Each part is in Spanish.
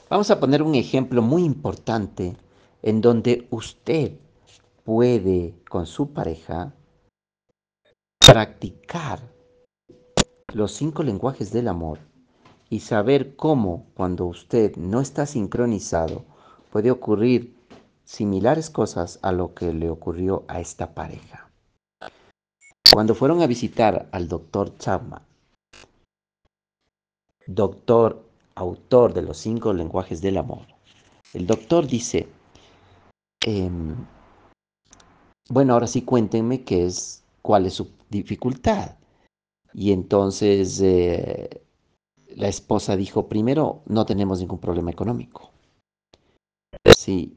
Vamos a poner un ejemplo muy importante en donde usted puede con su pareja practicar los 5 lenguajes del amor y saber cómo cuando usted no está sincronizado puede ocurrir similares cosas a lo que le ocurrió a esta pareja. Cuando fueron a visitar al doctor Chapman, doctor autor de los 5 lenguajes del amor, el doctor dice, em, bueno, ahora sí cuéntenme cuál es su dificultad. Y entonces la esposa dijo, primero, no tenemos ningún problema económico. Sí,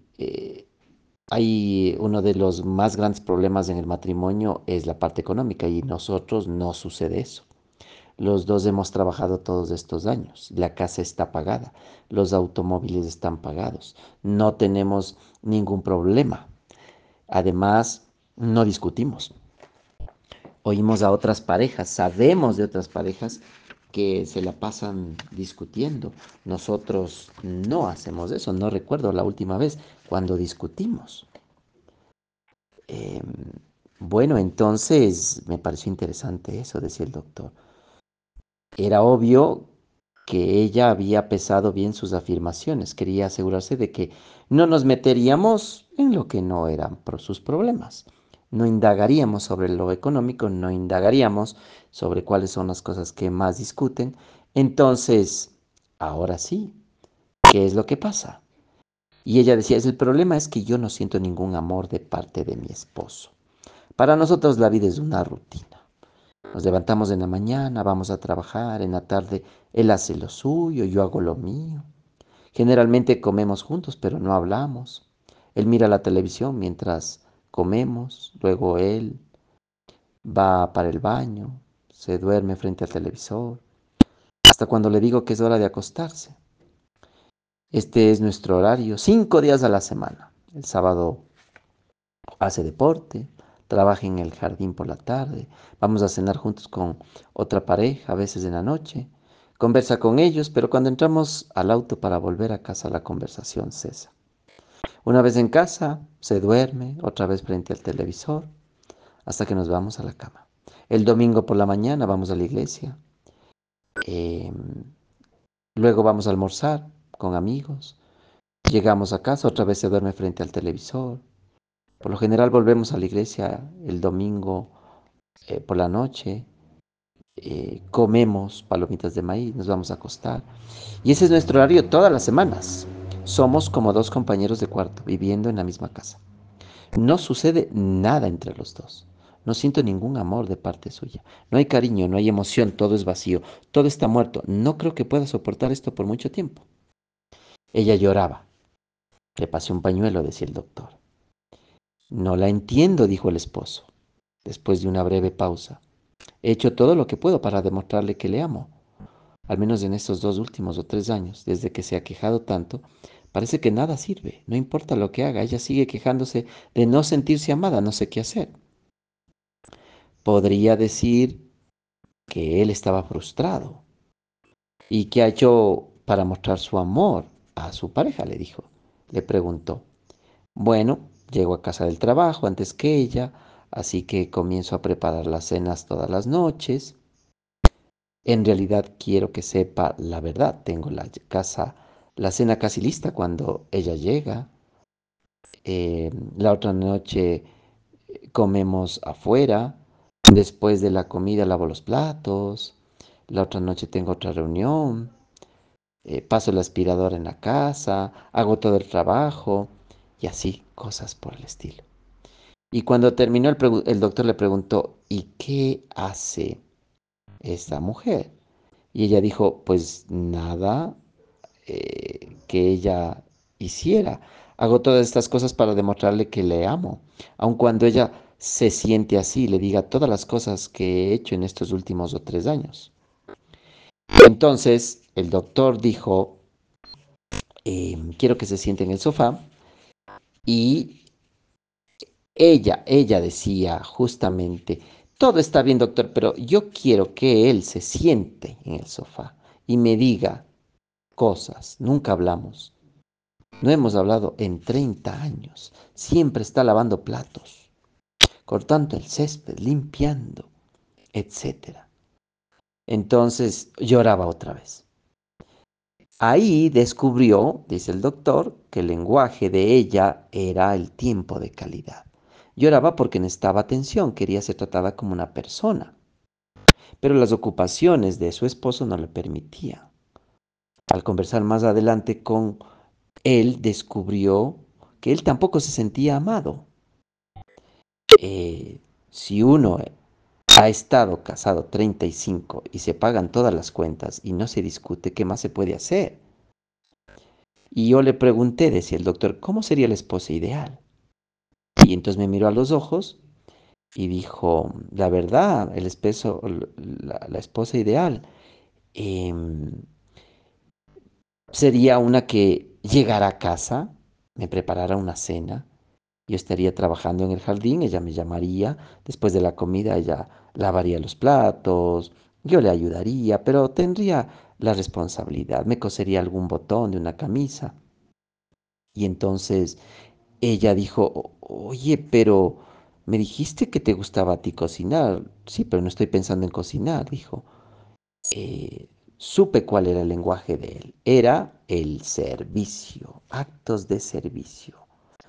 hay uno de los más grandes problemas en el matrimonio es la parte económica y nosotros no sucede eso. Los dos hemos trabajado todos estos años, la casa está pagada, los automóviles están pagados, no tenemos ningún problema. Además, no discutimos. Oímos a otras parejas, sabemos de otras parejas que se la pasan discutiendo. Nosotros no hacemos eso, no recuerdo la última vez cuando discutimos. Eh, bueno, entonces me pareció interesante eso, decía el doctor. Era obvio que ella había pesado bien sus afirmaciones, quería asegurarse de que no nos meteríamos en lo que no eran sus problemas. No indagaríamos sobre lo económico, no indagaríamos sobre cuáles son las cosas que más discuten. Entonces, ahora sí, ¿qué es lo que pasa? Y ella decía, el problema es que yo no siento ningún amor de parte de mi esposo. Para nosotros la vida es una rutina. Nos levantamos en la mañana, vamos a trabajar, en la tarde él hace lo suyo, yo hago lo mío. Generalmente comemos juntos, pero no hablamos. Él mira la televisión mientras comemos, luego él va para el baño, se duerme frente al televisor, hasta cuando le digo que es hora de acostarse. Este es nuestro horario, 5 días a la semana. El sábado hace deporte, trabaja en el jardín por la tarde, vamos a cenar juntos con otra pareja, a veces en la noche, conversa con ellos, pero cuando entramos al auto para volver a casa la conversación cesa. Una vez en casa, se duerme, otra vez frente al televisor, hasta que nos vamos a la cama. El domingo por la mañana vamos a la iglesia, eh, luego vamos a almorzar con amigos, llegamos a casa, otra vez se duerme frente al televisor. Por lo general volvemos a la iglesia el domingo por la noche, comemos palomitas de maíz, nos vamos a acostar. Y ese es nuestro horario todas las semanas. Somos como dos compañeros de cuarto viviendo en la misma casa. No sucede nada entre los dos. No siento ningún amor de parte suya. No hay cariño, no hay emoción, todo es vacío, todo está muerto. No creo que pueda soportar esto por mucho tiempo. Ella lloraba. Le pasé un pañuelo, decía el doctor. No la entiendo, dijo el esposo, después de una breve pausa. He hecho todo lo que puedo para demostrarle que le amo. Al menos en estos 2 últimos o 3 años, desde que se ha quejado tanto, parece que nada sirve. No importa lo que haga, ella sigue quejándose de no sentirse amada, no sé qué hacer. Podría decir que él estaba frustrado y que ha hecho para mostrar su amor a su pareja, le dijo. Le preguntó. Bueno, llego a casa del trabajo antes que ella, así que comienzo a preparar las cenas todas las noches. En realidad quiero que sepa la verdad. Tengo la cena casi lista cuando ella llega. La otra noche comemos afuera. Después de la comida lavo los platos. La otra noche tengo otra reunión. Paso el aspirador en la casa. Hago todo el trabajo. Y así, cosas por el estilo. Y cuando terminó, el doctor le preguntó, ¿y qué hace esta mujer? Y ella dijo, pues nada que ella hiciera. Hago todas estas cosas para demostrarle que le amo, aun cuando ella se siente así, le diga todas las cosas que he hecho en estos últimos 3 años. Entonces el doctor dijo, quiero que se siente en el sofá y ella decía justamente, todo está bien doctor, pero yo quiero que él se siente en el sofá y me diga cosas, nunca hablamos. No hemos hablado en 30 años. Siempre está lavando platos, cortando el césped, limpiando, etcétera. Entonces lloraba otra vez. Ahí descubrió, dice el doctor, que el lenguaje de ella era el tiempo de calidad. Lloraba porque necesitaba atención, quería ser tratada como una persona, pero las ocupaciones de su esposo no le permitían. Al conversar más adelante con él, descubrió que él tampoco se sentía amado. Si uno ha estado casado 35 y se pagan todas las cuentas y no se discute, ¿qué más se puede hacer? Y yo le pregunté, decía el doctor, ¿cómo sería la esposa ideal? Y entonces me miró a los ojos y dijo, la verdad, la esposa ideal em, sería una que llegara a casa, me preparara una cena, yo estaría trabajando en el jardín, ella me llamaría, después de la comida ella lavaría los platos, yo le ayudaría, pero tendría la responsabilidad, me cosería algún botón de una camisa. Y entonces ella dijo, oye, pero me dijiste que te gustaba a ti cocinar. Sí, pero no estoy pensando en cocinar, dijo. Supe cuál era el lenguaje de él. Era el servicio, actos de servicio.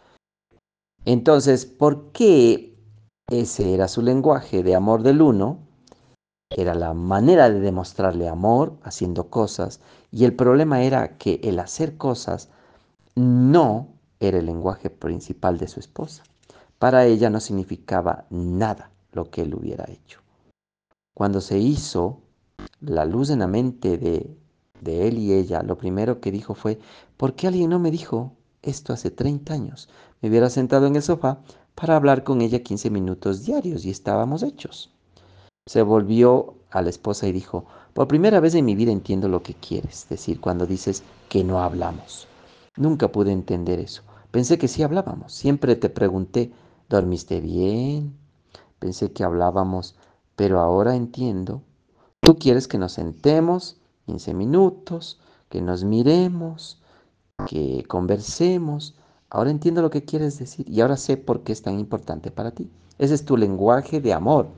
Entonces, ¿por qué ese era su lenguaje de amor del uno? Era la manera de demostrarle amor haciendo cosas. Y el problema era que el hacer cosas no era el lenguaje principal de su esposa. Para ella no significaba nada lo que él hubiera hecho. Cuando se hizo la luz en la mente de él y ella, lo primero que dijo fue, ¿por qué alguien no me dijo esto hace 30 años? Me hubiera sentado en el sofá para hablar con ella 15 minutos diarios y estábamos hechos. Se volvió a la esposa y dijo, por primera vez en mi vida entiendo lo que quieres decir cuando dices que no hablamos. Nunca pude entender eso. Pensé que sí hablábamos. Siempre te pregunté, ¿dormiste bien? Pensé que hablábamos, pero ahora entiendo. Tú quieres que nos sentemos 15 minutos, que nos miremos, que conversemos. Ahora entiendo lo que quieres decir y ahora sé por qué es tan importante para ti. Ese es tu lenguaje de amor.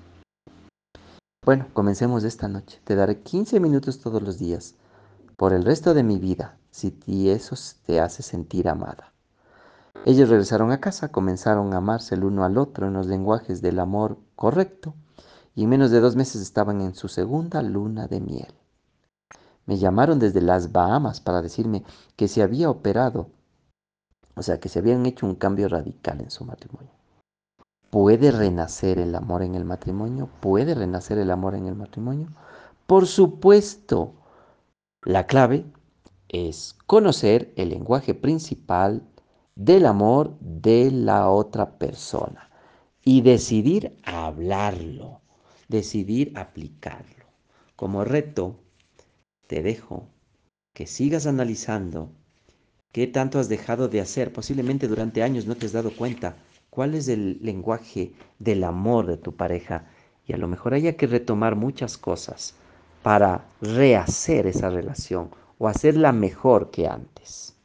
Bueno, comencemos esta noche. Te daré 15 minutos todos los días, por el resto de mi vida, si eso te hace sentir amada. Ellos regresaron a casa, comenzaron a amarse el uno al otro en los lenguajes del amor correcto, y en menos de 2 meses estaban en su segunda luna de miel. Me llamaron desde las Bahamas para decirme que se había operado, o sea, que se habían hecho un cambio radical en su matrimonio. ¿Puede renacer el amor en el matrimonio? ¿Puede renacer el amor en el matrimonio? Por supuesto, la clave es conocer el lenguaje principal del amor de la otra persona y decidir hablarlo, decidir aplicarlo. Como reto, te dejo que sigas analizando qué tanto has dejado de hacer. Posiblemente durante años no te has dado cuenta cuál es el lenguaje del amor de tu pareja y a lo mejor haya que retomar muchas cosas para rehacer esa relación o hacerla mejor que antes.